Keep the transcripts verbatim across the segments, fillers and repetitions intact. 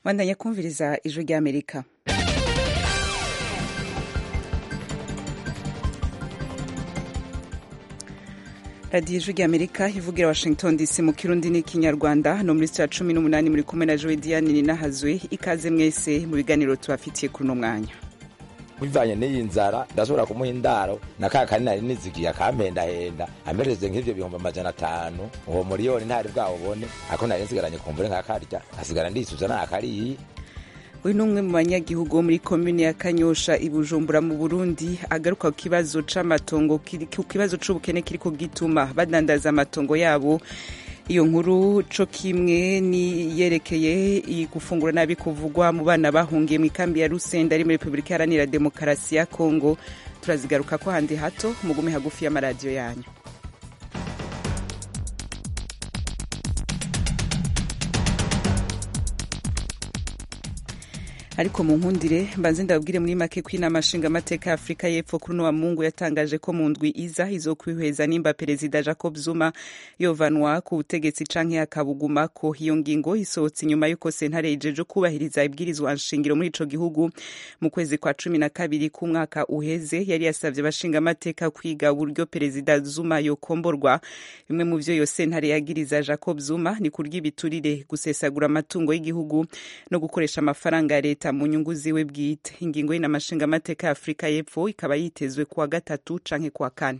Bandanya kumviriza ijwi ry'Amerika. radiyo ijwi ry'Amerika ivugira Washington D C mu kirundi n'ikinyarwanda. No muri saa cumi n'umunani muri kumwe na Joe Diane Ninahazwe. Ikaze mwese mu biganiro tubafitiye kuri uno mwanya. Bivanye n'iyi nzara ndashobora kumuha indaro na ka kanini nari nizigiye akampendahenda amereze nk'ivyo bihumbi amajana atanu uwo miliyoni ntari bwawubone ako nari nsigaranye kumbure nk'akarya asigara ndisuza n'akariye. Uyu numwe mu banyagihugu muri komune ya Kanyosha i Bujumbura mu Burundi agaruka ku kibazo c'amatongo ku kibazo c'ubukene kiriko gituma badandaza amatongo yabo. Iyo nkuru co kimwe ni yerekeye gufungura nabi kuvugwa mu bana bahungiye mu ikambi ya Rusenda ari muri Republika Iharanira Demokarasi ya Kongo. Turazigaruka ko handi hato mugume hagufi y'amaradiyo yanyu. Ariko mu nkundire mbanze ndabwire muri make ko inama nshingamateka ya Afrika y'Epfo kuri wa Mungu yatangaje ko mu ndwi iza izokwihweza nimba Perezida Jacob Zuma yovanwa ku butegetsi canke akabuguma ko. Iyo ngingo isohotse inyuma yuko sentare ijeje kubahiriza ibwirizwa nshingiro muri ico gihugu mu kwezi kwa cumi na kabiri k'umwaka uheze yari yasavye abashingamateka kwiga uburyo Perezida Zuma yokomborwa. Bimwe mu vyo yo sentare yagiriza Jacob Zuma ni kurya ibiturire, gusesagura amatungo y'igihugu no gukoresha amafaranga ya leta mu nyungu ziwe bwite. Ingingo y'inama nshingamateka ya Afrika y'Epfo ikaba yitezwe kuwa gatatu canke kuwa kane.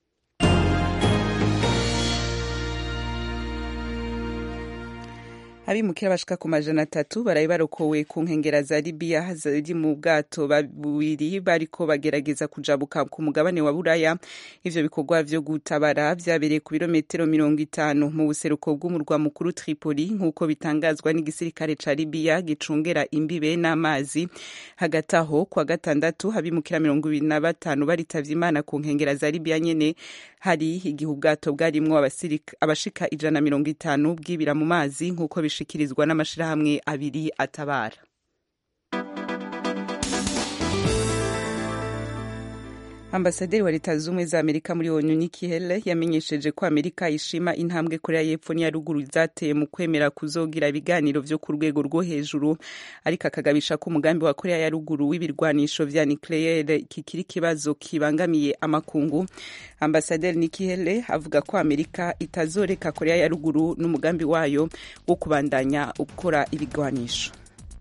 Abimukira bashika ku majana atatu baraye barokowe ku nkengera za Libya ziri mu bwato babiri bariko bagerageza kujabuka ku mugabane wa Buraya. Ivyo bikorwa vyo gutabara vyabereye ku birometero mirongo itanu mu buseruko bw'umurwa mukuru Tripoli nk'uko bitangazwa n'igisirikare ca Libya gicungera imbibe n'amazi. Hagati aho kwa gatandatu abimukira mirongo ibiri na batanu baritavye Imana ku nkengera za Libya nyene. Hari igihe ubwato bwarimwo abashika ijana na mirongo itanu bwibira mu mazi nk'uko bishikirizwa n'amashirahamwe abiri atabara. Ambasaderi wa Leta Zunze Ubumwe za Amerika muri O N U Nikki Haley yamenyesheje ko Amerika ishima intambwe Korea y'Epfo n'iya ruguru zateye mu kwemera kuzogira ibiganiro vyo ku rwego rwo hejuru, ariko akagabisha ko umugambi wa Korea ya ruguru w'ibirwanisho vya nucleaire kikiri kibazo kibangamiye amakungu. Ambasaderi Nikki Haley avuga ko Amerika itazoreka Korea ya ruguru n'umugambi wayo wo kubandanya ukora ibigwanisho.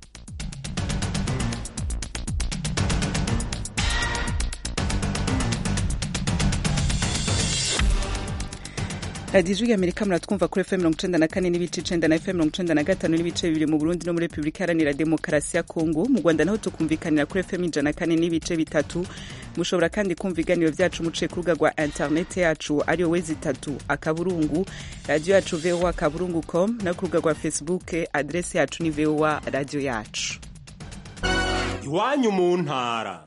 radiyo y'Amerika muratwumva kuri F M mirongo icenda na kane n'ibice icenda na F M mirongo icenda na gatanu n'ibice bibiri mu Burundi no muri Republika Iharanira Demokarasi ya Kongo. Mu Rwanda naho tukumvikanira kuri F M ijana na kane n'ibice bitatu. Mushobora kandi kumva ibiganiro vyacu muciye ku rubuga rwa internet yacu ariyo wezi itatu akaburungu radio yacu V O A akaburungu com no ku rubuga rwa Facebook adresse yacu ni V O A radio yacu. Iwanyu mu ntara.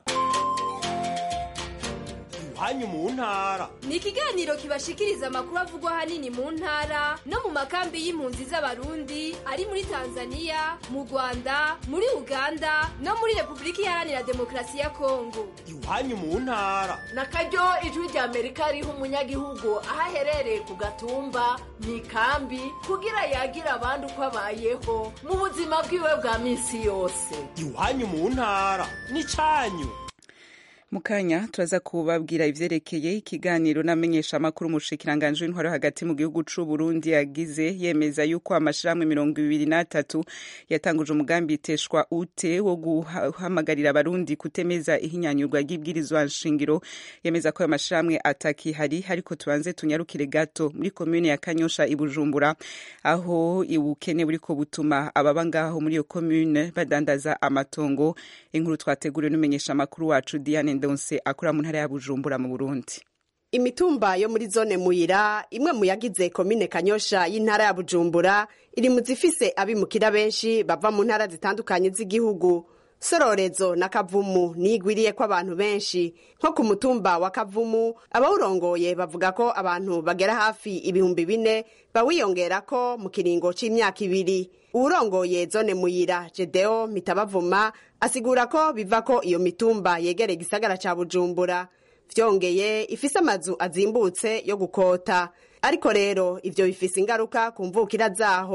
Iwanyu mu ntara ni ikiganiro kibashikiriza amakuru avugwa hanini mu ntara no mu makambi y'impunzi z'abarundi ari muri Tanzania, mu Rwanda, muri Uganda no muri Republika Iharanira Demokarasi ya Kongo. Iwanyu mu ntara na karyo ijwi ry'Amerika riha umunyagihugu aho aherereye ku gatumba mu ikambi kugira yagira abandi uko abayeho mu buzima bwiwe bwa minsi yose. Iwanyu mu ntara ni canyu. Mukanya turaza kubabwira ivyerekeye ikiganiro n'amenyesha makuru mushikiranganje w'intwaro hagati mu gihugu c'u Burundi yagize yemeza yuko amashirahamwe mirongo ibiri na tatu yatanguje umugambi iteshwa ute wo guhamagarira abarundi kutemeza ihinyanyurwa ry'ibwirizwa nshingiro. Yemeza ko amashirahamwe ataki hari ariko tubanze tunyarukire gato muri komune ya Kanyosha i Bujumbura aho ibukene buriko butuma ababa ngaho muri iyo komune badandaza amatongo. Inkuru twateguriwe n'umenyesha makuru wacu Diane Ndonse akora mu ntara ya Bujumbura mu Burundi. Imitumba yo muri zone Muyira imwe mu yagize komine Kanyosha y'intara ya Bujumbura iri mu zifise abimukira benshi bava mu ntara zitandukanye z'igihugu. Sororezo na Kavumu nigwiriye ko abantu benshi. Nko ku mutumba wa Kavumu abawurongoye bavuga ko abantu bagera hafi ibihumbi bine bawiyongera ko mu kiringo c'imyaka ibiri. Urongoye zone Muyira Jedeo Mitabavuma asigura ko biva ko iyo mitumba yegereye gisagara ca Bujumbura. Vyongeye ifise amazu azimbutse yo gukota. Ariko rero ivyo bifise ingaruka ku mvukira zaho.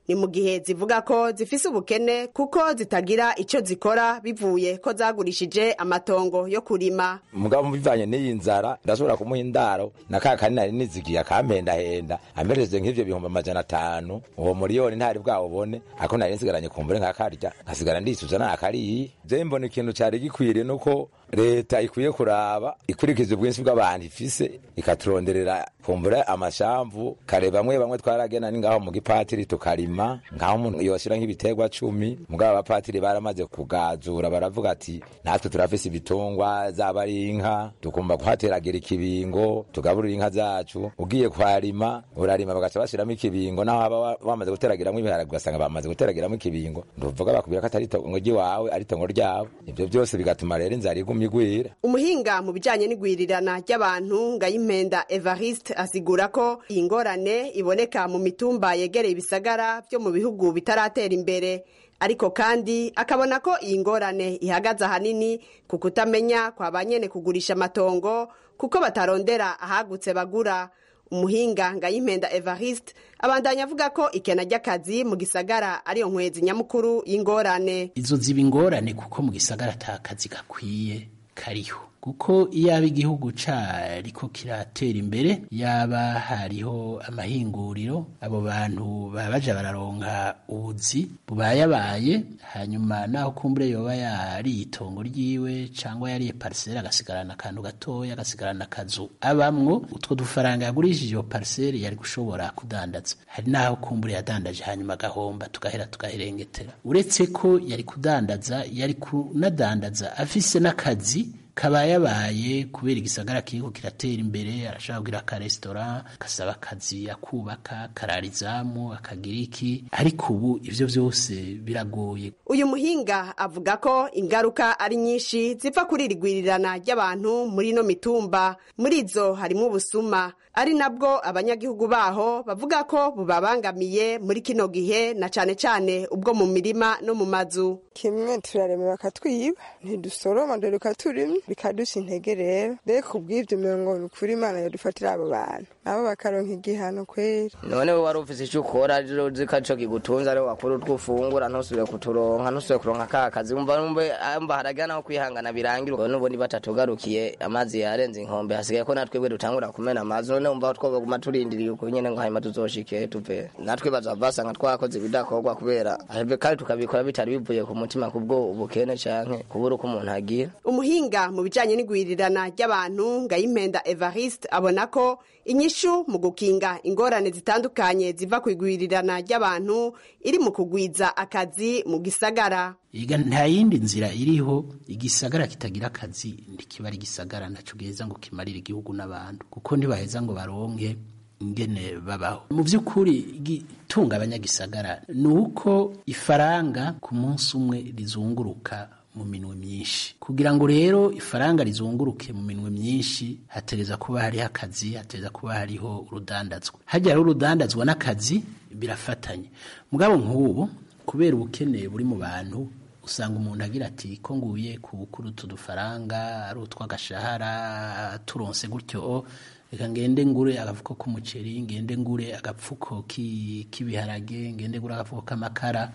ni mu gihe zivuga ko zifise ubukene kuko zitagira ico zikora bivuye ko zagurishije amatongo yo kurima. Mugabo bivanye n'iyi nzara ndashobora kumuha indaro na ka kanini nari nizigiye akampendahenda ampereze nk'ivyo bihumbi amajana atanu uwo miliyoni ntari bwawubone ako nari nsigaranye kumbure nkakarya nkasigara ndisuza nakariye. Je mbona ikintu cari gikwiriye nuko leta ikwiye kuraba ikurikiza ubwinshi bw'abantu ifise ikaturonderera kumbure amashamvu kare bamwe bamwe twaragena ni ngaho mu gipatiri tukarima ngaho umuntu yoshira nk'ibiterwa cumi mugabo abapatiri baramaze kugazura baravuga ati natwe turafise ibitungwa zaba ari inka tukumva kuhateragira ikibingo tugaburira inka zacu ugiye kwarima urarima bagaca bashiramo ikibingo naho aba bamaze guteragiramo ibiharage ugasanga bamaze guteragiramo ikibingo nduvuga bakubwira ko atari itongo ryiwawe ari itongo ryabo. Ibyo byose bigatuma rero inzara igumye igwira. Umuhinga mu bijanye n'igwirirana ry'abantu Ngayimpenda Evariste asigura ko iyi ngorane iboneka mu mitumba yegereye ibisagara byo mu bihugu bitaratera imbere, ariko kandi akabona ko iyi ngorane ihagaze ahanini ku kutamenya kwa banyene kugurisha amatongo kuko batarondera ahagutse bagura. Umuhinga Ngayimpenda Evariste abandanya avuga ko ikena ry'akazi mu gisagara ariyo nkwezi nyamukuru y'ingorane. Izo ziba ingorane kuko mu gisagara ata kazi gakwiye kariho, kuko iyaba igihugu cariko kiratera imbere yaba hariho amahinguriro abo bantu babaja bararonka ubuzi bubayabaye, hanyuma naho kumbure yoba yari itongo ryiwe cangwa yari parcelle agasigarana akantu gatoya agasigarana akazu abamwo utwo dufaranga yagurishije iyo parcelle yari gushobora kudandaza. Hari naho kumbure yadandaje hanyuma agahomba tugahera tugaherengetera. Uretse ko yari kudandaza yari kunadandaza afise n'akazi kabayabaye kubera igisagara kiriko kiratera imbere, arashaka kugira ka restaurant kasaba akazi akubaka kararizamu akagira iki, ariko ubu ivyo vyose biragoye. Uyu muhinga avuga ko ingaruka ari nyinshi ziva kuri rigwirirana ry'abantu muri no mitumba. Muri zo harimo ubusuma ari nabwo abanyagihugu baho bavuga ko bubabangamiye muri kino gihe na cane cane ubwo mu mirima no mu mazu. Kimwe turarema bakatwiba ntidusoroma dore katurimye bikadusha intege rero reka kubw'ibyo mirongo kuri Imana yadufatira abo bantu nabo bakaronka igihano kweri. None we wari ufise icyo ukora rero zikaco kigutunza rero wakora utwufungura ntusubire kuturonka ntusubire kuronka ka kazi umva numbe amba haragana no kwihangana birangira n'ubundi batatugarukiye amazi yarenze inkombe hasigaye ko natwe gwe dutangura kumena amazi none umva twoguma turindiriye uko nyene ngo hanyuma tuzoshike tuve natwe bazavasanga twakoze bidakorwa kubera ahebe kandi tukabikora bitari bivuye ku mutima kubwo ubukene canke kubura uko umuntu agira. Umuhinga mu bijanye n'igwirirana ry'abantu Ngayimpenda Evariste abona ko inyishu mu gukinga ingorane zitandukanye ziva ku igwirirana ry'abantu iri mu kugwiza akazi mu gisagara. Iga nta yindi nzira iriho igisagara kitagira akazi ndikiba ari gisagara naco giheza ngo kimarire igihugu n'abantu kuko ntibaheza ngo baronke ingene babaho. Mu by'ukuri gitunga abanyagisagara nuko ifaranga ku munsi umwe rizunguruka mu minwe myinshi. Kugira ngo rero ifaranga rizunguruke mu minwe myinshi hatereza kuba hari akazi, hatereza kuba hariho urudandazwa. Hajya rero urudandazwa n'akazi birafatanye. Mugabo nk'ubu kubera ubukene buri mu bantu usanga umuntu agira ati ko nguye ku bukuru tudufaranga ari utwagashahara turonse gutyo reka ngende ngure agafuko k'umuceri ngende ngure agapfuko k'ibiharage ngende ngure agafuko k'amakara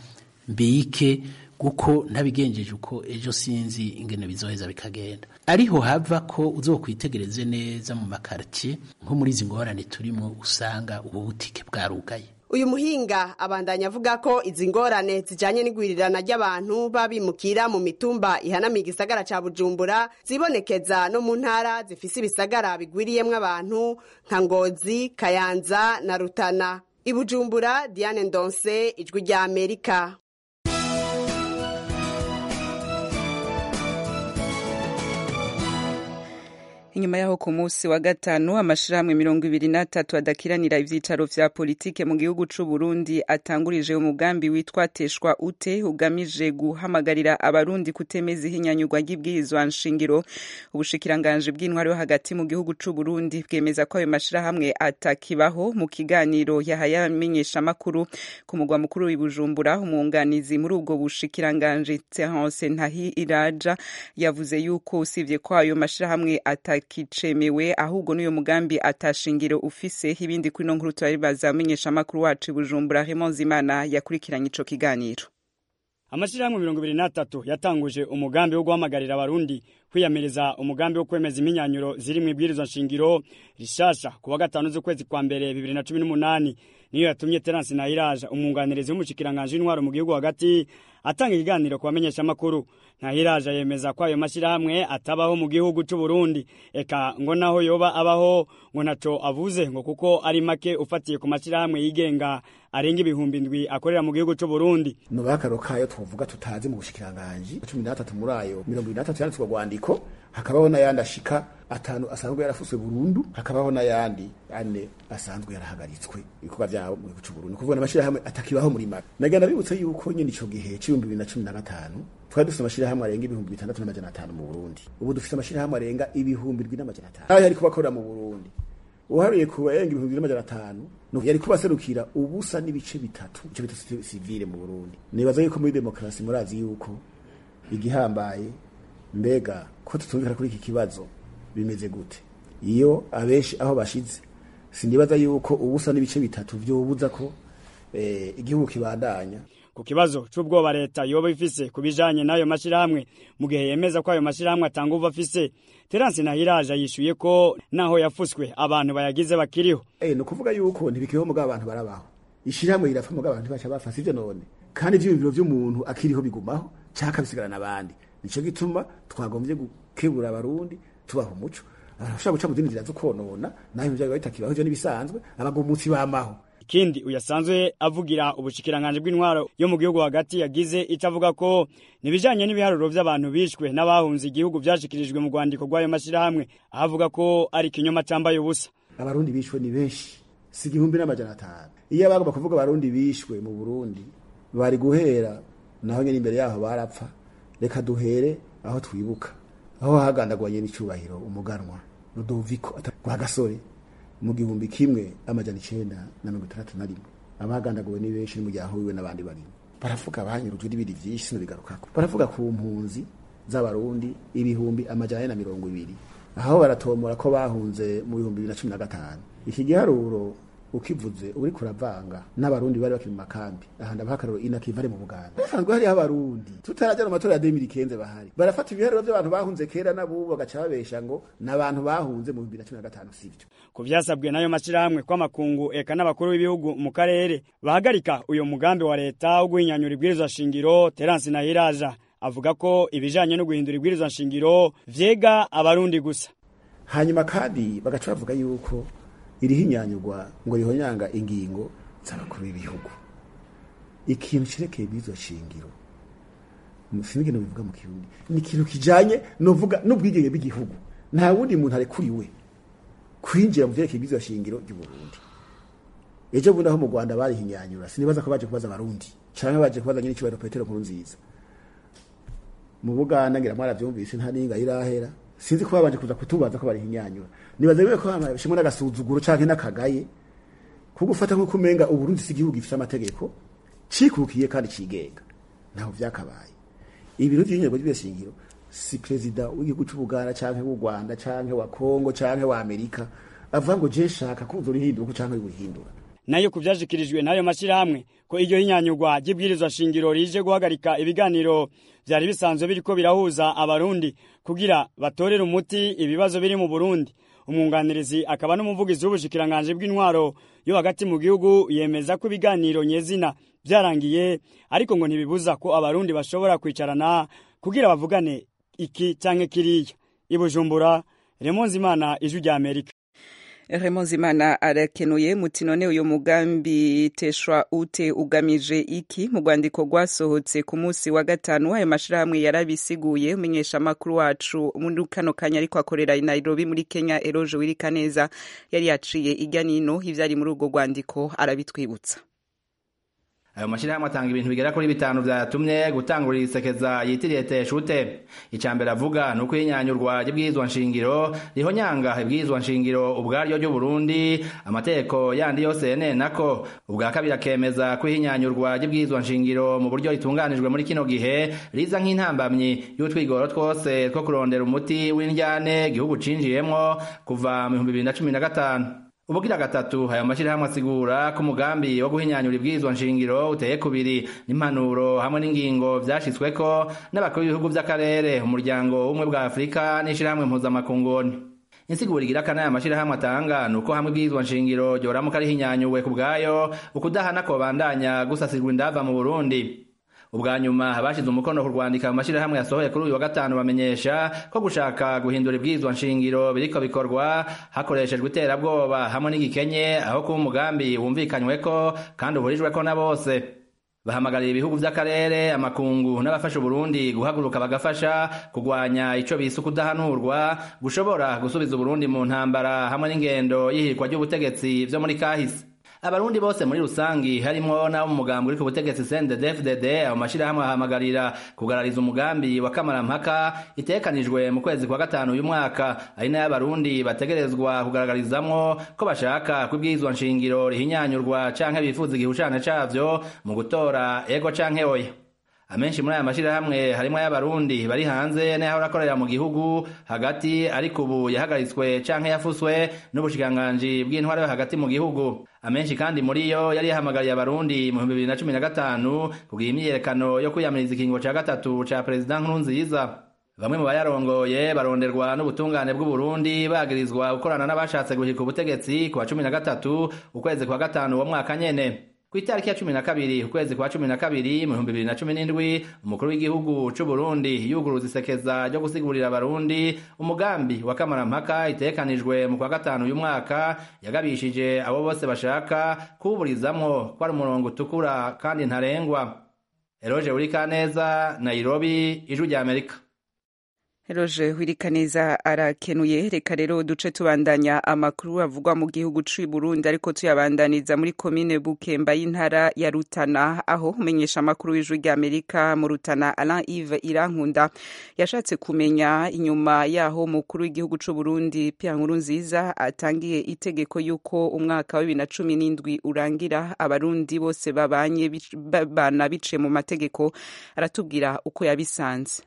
mbike kuko ntabigenjeje uko ejo sinzi ingene bizoheza bikagenda. Ariho hava ko uzokwitegereze neza mu makartie nko muri zingorane turimo usanga ubu butike bwarugaye. Uyu muhinga abandanya avuga ko izi ngorane zijanye n'igwirirana ry'abantu babimukira mu mitumba ihanamiye igisagara ca Bujumbura zibonekeza no mu ntara zifise ibisagara bigwiriyemwo abantu nka Ngozi, Kayanza na Rutana. I Bujumbura, Diane Ndonse, Ijwi rya Amerika. Inyuma yaho ku munsi wa gatanu amashirahamwe mirongo ibiri na tatu adakiranira ivyicaro vya politike mu gihugu c'u Burundi atangurije umugambi witwa Teshwa ute ugamije guhamagarira abarundi kutemeza ihinyanyurwa ry'ibwirizwa nshingiro. Ubushikiranganje bw'intwaro hagati mu gihugu c'u Burundi bwemeza ko ayo mashirahamwe atakibaho. Mu kiganiro yahaye amenyesha makuru ku mugwa mukuru w'i Bujumbura umwunganizi muri ubwo bushikiranganje Terence Ntahiraja yavuze yuko usivye ko ayo mashirahamwe ata utakicemewe ahubwo n'uyo mugambi atashingiro ufise. Ibindi kuri no nkuru twaribaza amenyesha makuru wacu Bujumbura Raymond Zimana yakurikiranye ico kiganiro. Amashirahamwe mirongo ibiri na tatu yatanguje umugambi wo guhamagarira abarundi kwiyamereza umugambi wo kwemeza iminyanyuro ziri mu ibwirizwa nshingiro rishasha kuwa gatanu z'ukwezi kwa mbere bibiri na cumi n'umunani. Niyo yatumye Terence Ntahiraja umwunganirizi w'umushikiranganje w'intwaro mu gihugu hagati atanga ikiganiro ku bamenyesha makuru. Ntahiraja yemeza ko ayo mashirahamwe atabaho mu gihugu cy'u Burundi, eka ngo naho yoba abaho ngo naco avuze ngo kuko ari make ufatiye ku mashirahamwe yigenga arenga ibihumbi indwi akorera mu gihugu cy'u Burundi. No bakarokayo tuvuga tutazi mu bushikiranganje cumi na batatu muri ayo mirongo ibiri na batatu yanditswe gwandiko, hakabaho n'ayandi ashika atanu asanzwe yarafuswe burundu, hakabaho n'ayandi ane asanzwe yarahagaritswe ibikorwa byabo mu gihugu cy'u Burundi. Kuvuga n'amashirahamwe atakibaho muri make. Nagenda bibutse yuko nyine ico gihe cy'ibihumbi bibiri na cumi na gatanu twari dufite amashirahamwe arenga ibihumbi bitandatu n'amajana atanu mu Burundi. Ubu dufite amashirahamwe arenga ibihumbi bibiri n'amajana atanu. Aho yari kubakorera mu Burundi. Uharuye kuba yenga ibihumbi bibiri n'amajana atanu, no yari kubaserukira ubusa n'ibice bitatu, ico bita civile mu Burundi. Nibaza yuko muri demokrasi murazi yuko igihambaye mbega ko tutumvikana kuri iki kibazo bimeze gute. Iyo abeshi aho bashize sindibaza yuko ubusa n'ibice bitatu byobuza ko eh, igihugu kibandanya. Ku kibazo c'ubwoba leta yoba ifise kubijanye nayo mashirahamwe mu gihe yemeza ko ayo mashirahamwe atanga uva afise, Terence Ntahiraja yishuye ko naho yafuswe abantu bayagize bakiriho. Eh no kuvuga yuko ntibikiriho mu abantu barabaho. Ishiramwe irapfa mu abantu bacha bafase ivyo none. Kandi ivyo bibiro vy'umuntu akiriho bigumaho cyaka bisigarana abandi. Nico gituma twagombye gukebura abarundi tubaho umuco. Arashaka guca mu dini zirazo konona naho ivyo bitakibaho ivyo nibisanzwe abagumutsi bamaho. Ikindi uyasanzwe avugira ubushikiranganje bw'intwaro yo mu gihugu hagati yagize itavuga ko nibijanye n'ibiharuro by'abantu bishwe n'abahunze igihugu byashikirijwe mu Rwandiko rw'ayo mashirahamwe, avuga ko ari kinyoma cambaye ubusa. Abarundi bishwe ni benshi si igihumbi n'amajana atanu. Iyo abagomba kuvuga abarundi bishwe mu Burundi bari guhera naho nyene imbere yaho barapfa. Reka duhere aho twibuka aho hagandagwanye n'icubahiro umuganwa Rudoviko atagwa gasore mu gihumbi kimwe amajana icenda na mirongo itandatu na rimwe. Abagandaguwe ni benshi mu gihe wiwe n'abandi bari. Baravuga banyurujwe n'ibindi vyinshi no bigarukako. Baravuga ku mpunzi z'abarundi ibihumbi amajana na mirongo ibiri. Aho baratomora ko bahunze mu bihumbi bibiri na cumi na gatanu. Iki giharuro ukivuze uri kuravanga n'abarundi bari bakiri mu makambi ahanda bakararo inakivare mu Buganda. Basanzwe hari abarundi tutaraje mu matora ya deux mille quinze bahari. Barafata ibiharuro by'abantu bahunze kera nabubo bagacabesha ngo n'abantu bahunze mu bibiri na cumi na gatanu sivyo. Ku vyasabwe nayo mashirahamwe kwa makungu eka n'abakuru b'ibihugu mu karere bahagarika uyo mugambi wa leta wo guhinyanyura ibwirizwa shingiro, Terence Ntahiraja avuga ko ibijanye no guhindura ibwirizwa shingiro vyega abarundi gusa. Hanyuma kandi bagaca bavuga yuko irihinyanyurwa ngo rihonyanga ingingo z'abakuru b'ibihugu. Ikintu kirekeye ibwirizwa shingiro sinige no bivuga mu Kirundi ni ikintu kijanye no vuga n'ubwigenge bw'igihugu. Nta wundi muntu arekuriwe kwinjira mu vyerekeye ibwirizwa shingiro ry'u Burundi. Ejo bundi aho mu Rwanda bari hinyanyura sinibaza ko baje kubaza abarundi canke baje kubaza nyine cyubahiro Petero Nkurunziza. Mu Buganda ngira mwaravyumvise nta ninga irahera. Sinzi ko babanje kuza kutubaza ko bari hinyanyura. Nibaza bibe ko bashimwe n'agasuzuguro canke n'akagaye kugufata nko kumenga u Burundi si igihugu gifite amategeko cikukiye kandi cigenga. Naho vyakabaye. Ibintu by'inyego by'ibishingiro si president w'igihugu cy'u Buganda canke w'u Rwanda canke wa Kongo canke wa Amerika avuga ngo je shaka kuzo rihinduka canke wihindura. Nayo kuvyashikirijwe nayo mashirahamwe ko iryo hinyanyurwa ry'ibwirizwa shingiro rije guhagarika ibiganiro vyari bisanzwe biriko birahuza abarundi kugira batorere umuti ibibazo biri mu Burundi. Umwunganirizi akaba n'umuvugizi w'ubushikiranganje bw'intwaro yo hagati mu gihugu yemeza ko ibiganiro nyezina byarangiye, ariko ngo ntibibuza ko abarundi bashobora kwicarana kugira bavugane iki canke kiriya. I Bujumbura, Raymond Zimana, Ijwi rya Amerika. Raymond Zimana arakenuye muti none uyo mugambi teshwa ute ugamije iki? Mu rwandiko rwasohotse ku munsi wa gatanu ayo mashirahamwe yarabisiguye. Umenyesha makuru wacu muri kano kanya ariko akorera i Nairobi muri Kenya Eroje Wirikaneza yari yaciye ijya nino ivyari muri urwo rwandiko arabitwibutsa. ayo mashirahamwe atanga ibintu bigera kuri bitanu vyatumye gutangurira isekeza yitiriye teshute. Icambere avuga nuko inyanyurwa y'ibwirizwa nshingiro rihonyanga ibwirizwa nshingiro ubwaryo ry'u Burundi amateko yandi yose yenenako. Ubwa kabiri akemeza ko inyanyurwa y'ibwirizwa nshingiro mu buryo ritunganijwe muri kino gihe riza nk'intambamyi y'utwigoro twose two kurondera umuti w'indyane gihugu cinjiyemwo kuva mu bihumbi bibiri na cumi na gatanu. Ubugira gatatu ayo mashirahamwe asigura ko umugambi wo guhinyanyura ibwirizwa nshingiro uteye kubiri n'impanuro hamwe n'ingingo vyashitsweko n'abakuru b'ibihugu vy'akarere, umuryango w'ubumwe bwa Afurika n'ishirahamwe mpuzamakunguni. Insiguro igira kana aya mashirahamwe atanga nuko hamwe ibwirizwa nshingiro ryoramuka rihinyanyuwe ku bwayo ukudahana ko bandanya gusasirwa indava mu Burundi. Ubwa nyuma abashize umukono ku rwandika mu mashirahamwe yasohoye kuri uyu wa gatanu bamenyesha ko gushaka guhindura ibwirizwa nshingiro biriko bikorwa hakoreshejwe iterabwoba hamwe n'igikenye aho kuba umugambi wumvikanyweko kandi uhurijweko na bose. Bahamagarira ibihugu vy'akarere, amakungu n'abafasha Burundi guhaguruka bagafasha kugwanya ico bise kudahanurwa gushobora gusubiza Burundi mu ntambara hamwe n'ingendo y'ihirikwa ry'ubutegetsi vyo muri kahise. Abarundi bose muri rusangi harimwo nabo mu mugambi uri ku butegetsi C N D D F D D abo mashirahamwe ahamagarira kugarariza umugambi wa kamarampaka itekanijwe mu kwezi kwa gatanu uyu mwaka, ari nayo abarundi bategerezwa kugaragarizamwo ko bashaka kwibwirizwa nshingiro rihinyanyurwa canke bifuza igihushane cavyo mu gutora ego canke oya. Amenshi muri aya mashirahamwe harimwo y'abarundi bari hanze n'aho rakorera mu gihugu hagati ariko ubu yahagaritswe canke yafuswe n'ubushikiranganji bw'intwaro hagati mu gihugu. Amenshi kandi muri yo yari yahamagariye abarundi mu bibiri na cumi na gatanu kugira imyiyerekano yo kwiyamiriza ikingo ca gatatu ca President Nkurunziza. Bamwe mu bayarongoye baronderwa n'ubutungane bw'u Burundi bagirizwa gukorana n'abashatse guhirika ubutegetsi ku wa cumi na gatatu ukwezi kwa gatanu wa mwaka nyene. Kuitariki ya cumi na kabiri ukwezi kwa cumi na kabiri mu bihumbi bibiri na cumi n'indwi umukuru w'igihugu c'u Burundi yuguruza isekeza ryo gusigurira abarundi umugambi wa kamarampaka itekanijwe mu kwa gatanu uyu mwaka, yagabishije abo bose bashaka kuburizamwo ko ari umurongo utukura kandi ntarengwa. Eroje Urikaneza, Nairobi, Ijwi rya Amerika. Roje Wirikaneza arakenuye. Reka rero duce tubandanya amakuru avugwa mu gihugu c'u Burundi ariko tuyabandaniza muri komine Bukemba y'intara ya Rutana, aho umenyesha amakuru w'Ijwi rya Amerika mu Rutana Alain Yves Irankunda yashatse kumenya inyuma yaho mukuru w'igihugu c'u Burundi Pierre Nkurunziza atangiye itegeko yuko umwaka wa bibiri na cumi n'indwi urangira abarundi bose babanye babana bice mu mategeko. Aratubwira uko yabisanze.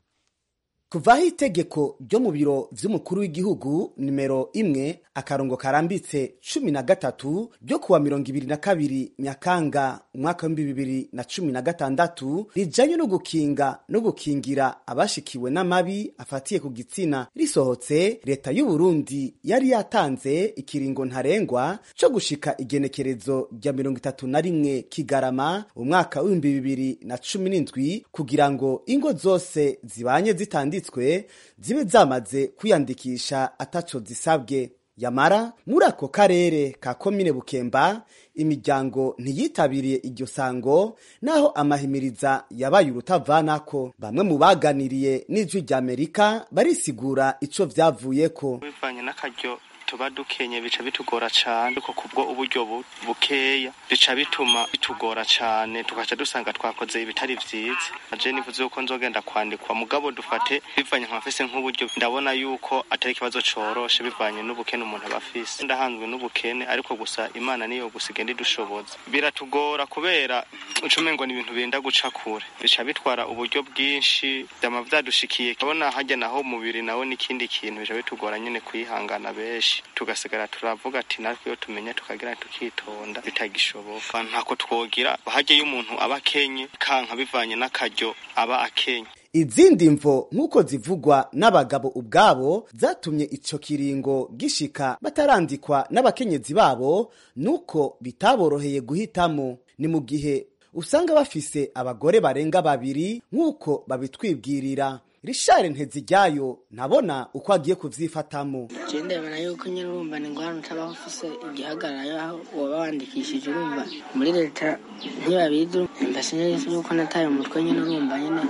Kuvaho itegeko ryo mu biro vy'umukuru w'igihugu nimero imwe akarongo karambitse cumi na gatatu ryo kuwa mirongo ibiri na kabiri Nyakanga umwaka wa bibiri na cumi na gatandatu rijanye no gukinga no gukingira abashikiwe n'amabi afatiye ku gitsina risohotse, leta y'u Burundi yari yatanze ikiringo ntarengwa co gushika igenekerezo rya mirongo itatu na rimwe Kigarama umwaka wa bibiri na cumi n'indwi kugira ngo ingo zose zibanye zitanditswe zibe zamaze kwiyandikisha ataco zisabwe. Yamara muri ako karere ka komine Bukemba imiryango ntiyitabiriye iryo sango, naho amahimiriza yabaye urutavanako. Bamwe mu baganiriye n'Ijwi rya Amerika barisigura ico vyavuyeko. Bivanye n'akaryo tuba dukenye bica bitugora cyane, kuko kubwo uburyo bukeya bica bituma bitugora cyane, tukaca dusanga twakoze ibitari vyiza. Aje nivuze uko nzogenda kwandikwa mugabo dufate bivanye nk'afise nk'uburyo ndabona yuko atari kibazo coroshe bivanye n'ubukene umuntu abafise. Ndahanzwe n'ubukene ariko gusa Imana niyo gusigenda idushoboza. Biratugora kubera ucumengo ni ibintu benda guca kure, bica bitwara uburyo bwinshi byama vyadushikiye. Kabona hajya naho mubiri nawo n'ikindi kintu bica bitugora nyene kwihangana beshi, tugasigara turavuga ati natwe yo tumenya tukagira tukitonda bitagishoboka. Ntako twogira bahajye y'umuntu aba Kenye kanka bivanye n'akaryo aba akenye. Izindi mvo nk'uko zivugwa n'abagabo ubwabo zatumye ico kiringo gishika batarandikwa n'abakenyezi babo nuko bitaboroheye guhitamo. Ni mu gihe usanga bafise abagore barenga babiri nk'uko babitwibwirira. Richard Nteziryayo nabona uko agiye kuvyifatamo. Jende bana yuko nyine urumva ni ngwano utabaho ufise igihagarara yaho woba wandikishije, urumva muri leta ntibabidu mbasinye yuko nataye umutwe nyine urumva nyine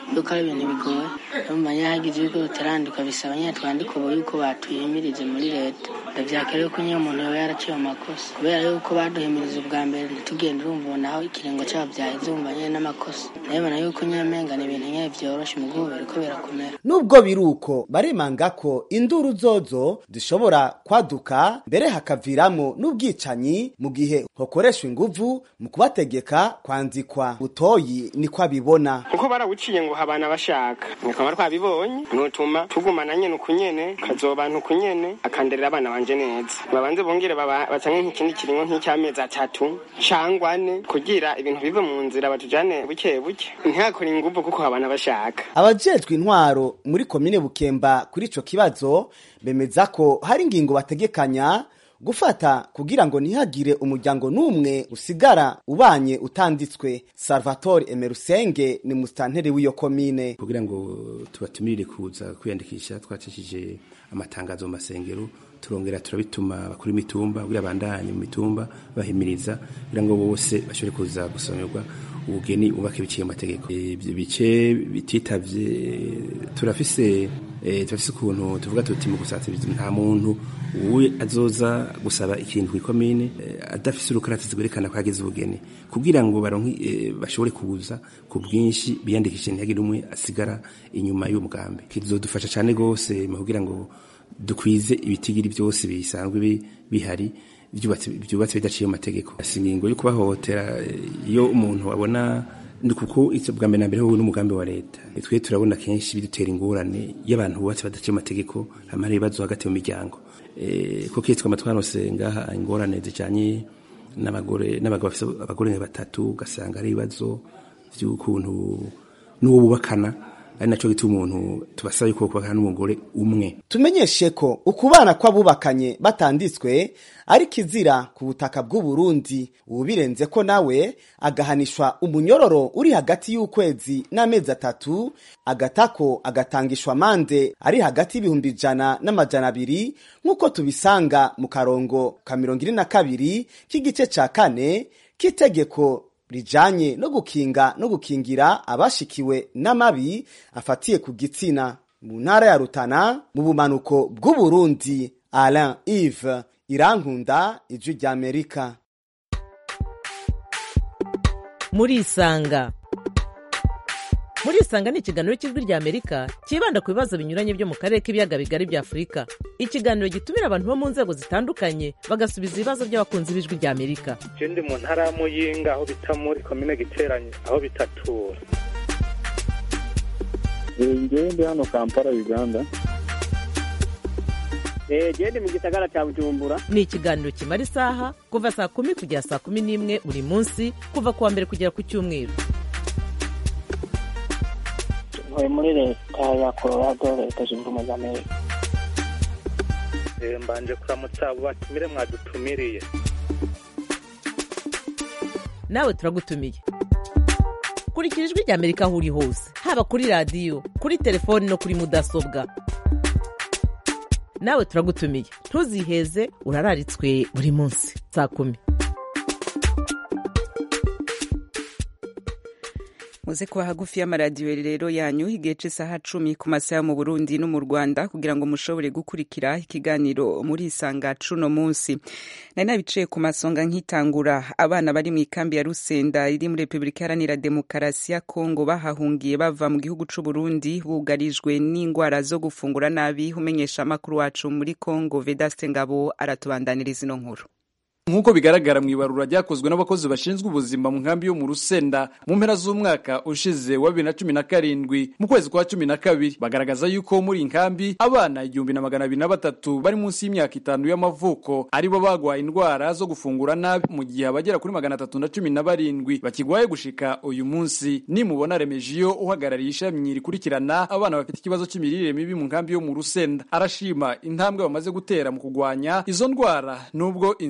yuko ari ibintu bigoye urumva nyine hagize yuko bitaranduka bisaba nyine twandika ubu yuko batuhimirije muri leta ndavyakira yuko nyine umuntu yoba yaraciye amakosa kubera yuko baduhimiriza ubwa mbere ntitugende urumva naho ikiringo cyabo byaheze urumva nyine n'amakosa ndabona yuko nyine mengana ibintu nyine vyoroshe mu gubu biriko birakomera. Nubwo biruko baremanga ko induru zozo zishobora kwaduka mbere hakaviramo n'ubwicanyi mu gihe hokoreshwa inguvu mu kubategeka kwanzikwa butoyi niko abibona kuko barawuciye ngo habana bashaka nikaba twabibonye nutuma tugumana nyene ukunyene kazobantu kunyene akanderera abana banje neza babanze bongere bacange nk'ikindi kiringo nk'icyamezi atatu cangwa ane kugira ibintu bive mu nzira batujane buke buke ntihakore inguvu kuko habana bashaka. Abajejwe intwaro muri komine Bukemba kuri ico kibazo bemeza ko hari ingingo bategekanya gufata kugira ngo ntihagire umuryango n'umwe usigara ubanye utanditswe. Salvatore Emerusenge ni mustanteri w'iyo komine. Kugira ngo tubatumirire kuza kwiyandikisha twacishije amatangazo mu masengero turongera turabituma bakuri mitumba kugira bandanye mu mitumba bahimiriza kugira ngo bose bashobore kuza gusomerwa ubugeni ubake biciye mu mategeko. Ibyo bice bititavye turafise eh turafise ukuntu tuvuga tuti mu gusatiriza nta muntu uwe azoza gusaba ikintu kwikomine eh, adafise urukarati zigwerekana kwagize ubugeni kugira ngo baronki eh, bashobore kuza ku bwinshi biyandikishe ntihagire umwe asigara inyuma y'umugambi. Kizodufasha cyane gose mu kugira ngo dukwize ibitigiri byose bisanzwe bihari byubatse byubatse bidaciye mu mategeko. Asingingo yo kubahotera iyo umuntu abona kuko icyo bwa mbere nambere ho n'umugambi wa leta twe turabona kenshi bidutera ingorane y'abantu bubatse badaciye mu mategeko amare ibibazo hagati mu miryango eh ko kitwa amatwanose ngaha ingorane zijanye n'abagore n'abagabo bafite abagore batatu gasanga ari ibibazo by'ukuntu n'uwo bubakana ari naco gituma umuntu tubasaba yuko kubakana n'umugore umwe. Tumenyeshe ko ukubana kw'abubakanye batanditswe ari kizira ku butaka bw'u Burundi ubirenze ko nawe agahanishwa umunyororo uri hagati y'ukwezi n'amezi atatu agatako agatangishwa mande ari hagati y'ibihumbi ijana n'amajana abiri nk'uko tubisanga mu karongo ka mirongo ine na kabiri k'igice ca kane k'itegeko rijanye no gukinga no gukingira abashikiwe n'amabi afatiye ku gitsina mu ntara ya Rutana mu bumanuko bw'u Burundi. Alain Yves Irankunda, Ijwi ry'Amerika. Muri isanga muri isanga ni ikiganiro cy'Ijwi ry'Amerika kibanda ku bibazo binyuranye byo mu karere k'ibiyaga bigari bya Afurika. Ikiganiro gitumira abantu bo mu nzego zitandukanye bagasubiza ibibazo by'abakunzi b'Ijwi ry'Amerika. Je ndi mu ntara ya Muyinga aho bita muri komine Giteranyi aho bitatura. Ngewe ndi hano Kampala Uganda. Eh je ndi mu gisagara cya Bujumbura. Ni ikiganiro kimara isaha kuva saa kumi kugera saa kumi n'imwe buri munsi kuva kuwa mbere kugera ku cyumweru. Muri leta ya Colorado leta zunze ubumwe za Amerika. Eh mbanje kuramutsa abo batumire mwadutumiriye. Nawe turagutumiye. Kurikira Ijwi ry'Amerika aho uri hose haba kuri radio kuri telefone no kuri mudasobwa. Nawe turagutumiye ntuziheze urararitswe buri munsi saa kumi. Muze kuba hagufi y'amaradiyo rero yanyu igihe cy'isaha cumi ku masaha mu Burundi no mu Rwanda kugira ngo mushobore gukurikira ikiganiro muri isanga cuno munsi. Nari nabiciye ku masonga nkitangura abana bari mu ikambi ya Rusenda iri muri Republika Iharanira Demokarasi ya Kongo bahahungiye bava mu gihugu c'u Burundi bugarijwe n'ingwara zo gufungura nabi. Umenyesha makuru wacu muri Kongo Vedaste Ngabo aratubandaniriza ino nkuru. Nkuko bigaragara mu ibarura ryakozwe n'abakozi bashinzwe ubuzima mu nkambi yo mu Rusenda mu mpera z'umwaka ushize wa bibiri na cumi na karindwi mu kwezi kwa cumi na kabiri bagaragaza yuko muri inkambi abana igihumbi na magana abiri na batatu bari munsi y'imyaka itanu y'amavuko aribo bagwaye indwara zo gufungura nabi mu gihe abagera kuri magana atatu na cumi na barindwi bakigwaye gushika uyu munsi. Ni mubona Remejiyo uhagarariye ishami rikurikirana abana bafite ikibazo cy'imirire mibi mu nkambi yo mu Rusenda arashima intambwe bamaze gutera mu kugwanya izo ndwara nubwo inzira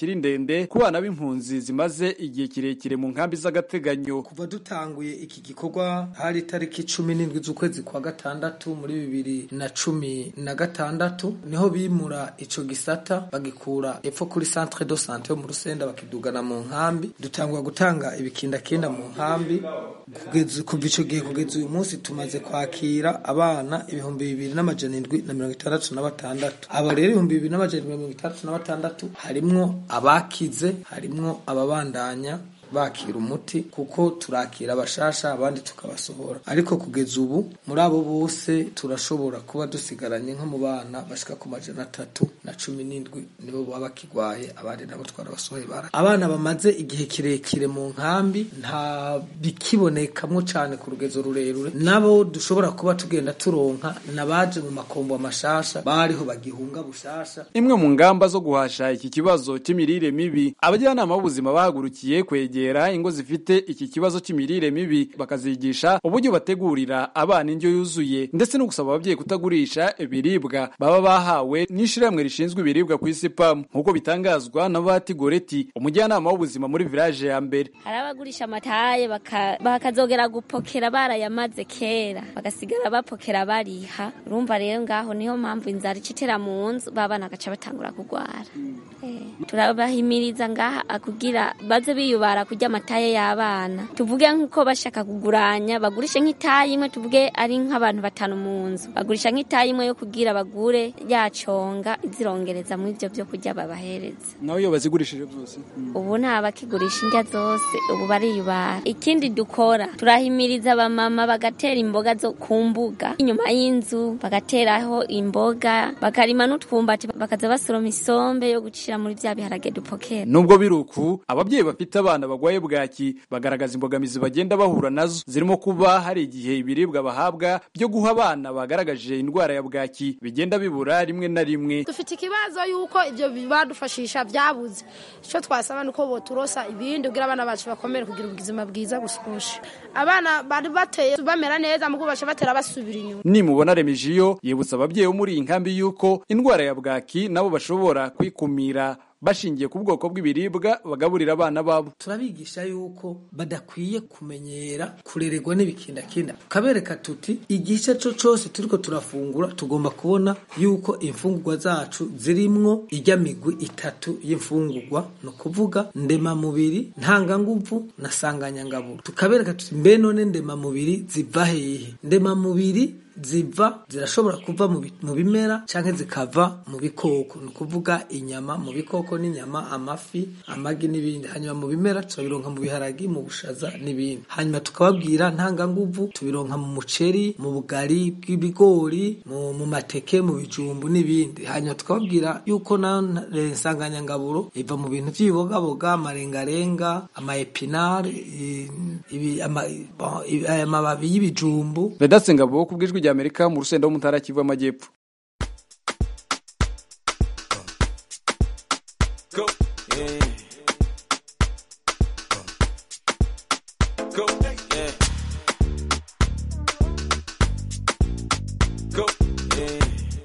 ikiri ndende ku bana b'impunzi zimaze igihe kirekire mu nkambi z'agateganyo. Kuva dutanguye iki gikorwa hari tariki cumi n'indwi z'ukwezi kwa gatandatu muri bibiri na cumi na gatandatu niho bimura ico gisata bagikura epfo kuri centre de santé yo mu Rusenda bakidugana mu nkambi. Dutangwa gutanga ibikindakenda mu nkambi kugeza kuva ico gihe kugeza uyu munsi tumaze kwakira abana ibihumbi bibiri n'amajana indwi na mirongo itandatu na batandatu. Aba rero ibihumbi bibiri n'amajana mirongo itandatu na batandatu harimwo abakize harimwo ababandanya bakira umuti kuko turakira abashasha abandi tukabasohora, ariko kugeza ubu muri abo bose turashobora kuba dusigaranye nko mu bana bashika ku majana atatu na cumi n'indwi nibo baba bakigwaye, abandi nabo twarabasohoye. Bara abana bamaze igihe kirekire mu nkambi nta bikibonekamwo cane ku rugezo rurerure, nabo dushobora kuba tugenda turonka nabaje mu makombo amashasha bariho bagihunga bushasha. Imwe mu ngamba zo guhasha iki kibazo cy'imirire mibi, abajyanama b'ubuzima bahagurukiye kwegera ingo zifite iki kibazo cy'imirire mibi bakazigisha uburyo bategurira abana indyo yuzuye, ndetse no gusaba ababyeyi kutagurisha ibiribwa baba bahawe n'ishiramwe rishinzwe ibiribwa ku isi P A M, nk'uko bitangazwa na Bahati Goreti, umujyanama w'ubuzima muri village ya mbere. Hari abagurisha amataye bakazogera gupokera barayamaze kera bagasigara bapokera bariha. Urumva rero ngaho niho mpamvu inzara icitera mu nzu babana gaca batangura kugwara. Eh, turabahimiriza ngaha akugira baze biyubara kurya amataye y'abana. Tuvuge nkuko bashaka kuguranya bagurishe nk'itaye imwe, tuvuge ari nk'abantu batanu mu nzu bagurisha nk'itaye imwe yo kugira bagure yaconga izirongereza mu ivyo byo kurya babahereza. Nawe yo bazigurishije byose ubu nta bakigurisha indya zose, ubu bariyubara. Ikindi dukora turahimiriza abamama bagatera imboga zo kumbuga inyuma y'inzu, bagateraho imboga bakarima n'utwumbati bakaza basoroma isombe yo gucira muri vya biharage dupokera. Nubwo biruku ababyeyi bafite abana bagwaye bwaki bagaragaza imbogamizi bagenda bahura nazo, zirimo kuba hari igihe ibiribwa bahabwa byo guha abana bagaragaje indwara ya bwaki bigenda bibura rimwe na rimwe. Dufite ikibazo yuko ivyo bibadufashisha byabuze, ico twasaba nuko boturosa ibindi kugira abana bacu bakomere kugira ubuzima bwiza gusukusha. Abana bari bateye bamera neza mu kubasha batera basubira inyuma. Nimubona Remijiyo yibutsa ababyeyi bo muri inkambi yuko indwara ya bwaki nabo bashobora kwikumira bashingiye ku bwoko bw'ibiribwa bagaburira abana babo. Turabigisha yuko badakwiye kumenyera kurererwa n'ibikindakina, kabereka tuti igice cyo cyose turiko turafungura tugomba kubona yuko imfungurwa zacu zirimwo ijya migwi itatu y'imfungurwa, no kuvuga ndema mubiri, ntanga nguvu na sanganya ngaburo. Tukabereka tuti mbe none ndema mubiri ziva hehe? Ndema mubiri ziva zirashobora kuva mu bimera canke zikava mu bikoko, no kuvuga inyama mu bikoko n'inyama, amafi, amagi n'ibindi. Hanyuma mu bimera turabironka mu biharagi, mu bushaza n'ibindi. Hanyuma tukababwira ntanga nguvu tubironka mu muceri, mu bugari bw'ibigori, mu, mu mateke, mu bijumbu n'ibindi. Hanyuma tukababwira yuko na nsanganya ngaburo iva mu bintu by'ibibogaboga, amarengarenga, ama epinare, ibi amababi y'ibijumbu. Vedatse Ngabo kubwijwe Amerika mu Rusenda wo mu Ntara Kivu y'Amajyepfo. Go yeah. Go yeah. Go yeah.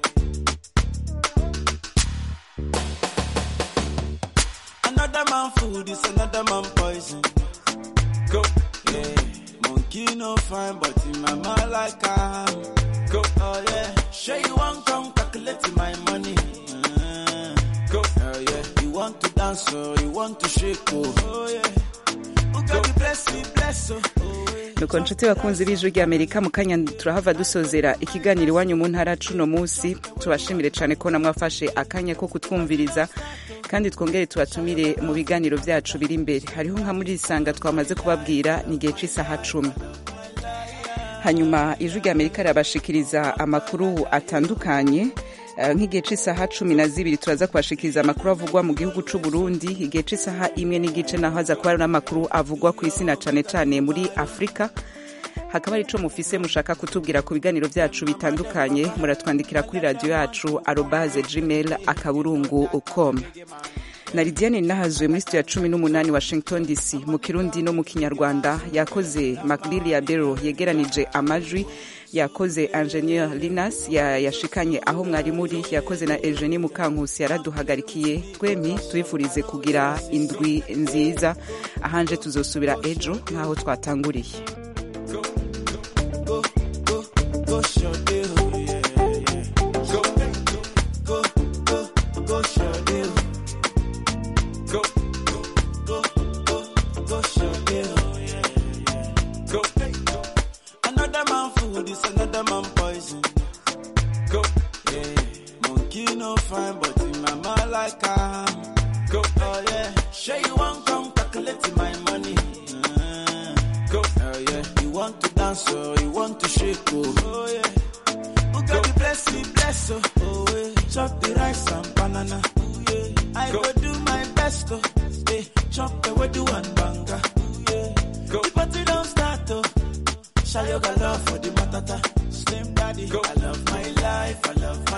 Another man food is another man poison. Go yeah. Monkey no fine, but in my mind like I'm go. Oh yeah, sure you want come calculate my money. Uh, go. Oh yeah, you want to dance or you want to shake oh. Oh yeah, who got the bless me bless oh. Nuko nshuti bakunzi b'ijwi ry'Amerika mu kanya turahava dusozera ikiganiro iwanyu mu ntara cuno munsi. Tubashimire cyane ko namwafashe akanya ko kutwumviriza, kandi twongere tubatumire mu biganiro byacu biri imbere. Hariho nka muri isanga twamaze kubabwira ni gihe cy'isaha cumi. Hanyuma ijwi ry'Amerika rabashikiriza amakuru atandukanye. Nk'igihe cy'isaha cumi na zibiri turaza kubashikiriza amakuru avugwa mu gihugu c'u Burundi. Igihe cy'isaha imwe n'igice naho haza kuba n'amakuru avugwa ku isi na cane cane muri Afrika. Hakaba ari ico mufise mushaka kutubwira ku biganiro byacu bitandukanye, muratwandikira kuri radio yacu arobase gmail akaburungu com. na Lidiane Nahazwe muri studio ya cumi n'umunani Washington D C mu Kirundi no mu Kinyarwanda, yakoze Macbill ya Bero yegeranije amajwi, yakoze Engineer Linas ya yashikanye aho mwari muri, yakoze na Eugenie Mukankusi yaraduhagarikiye. Twemi twifurize kugira indwi nziza, ahanje tuzosubira ejo nkaho twatanguriye. This another man poison. Go, yeah. Monkey no fine, but in my mind like I'm. Go, oh yeah. Sure you want come calculate my money. Uh, go, oh yeah. You want to dance, oh, you want to shake, oh, oh yeah. Who got the bless me, bless, oh, oh yeah. Chop the rice and banana, oh yeah. I go do my best, oh, yeah. Chop the way do one banga, oh yeah. Go, the party don't start, oh. Shall you got love for the matata? Slim daddy, go. I love my life, I love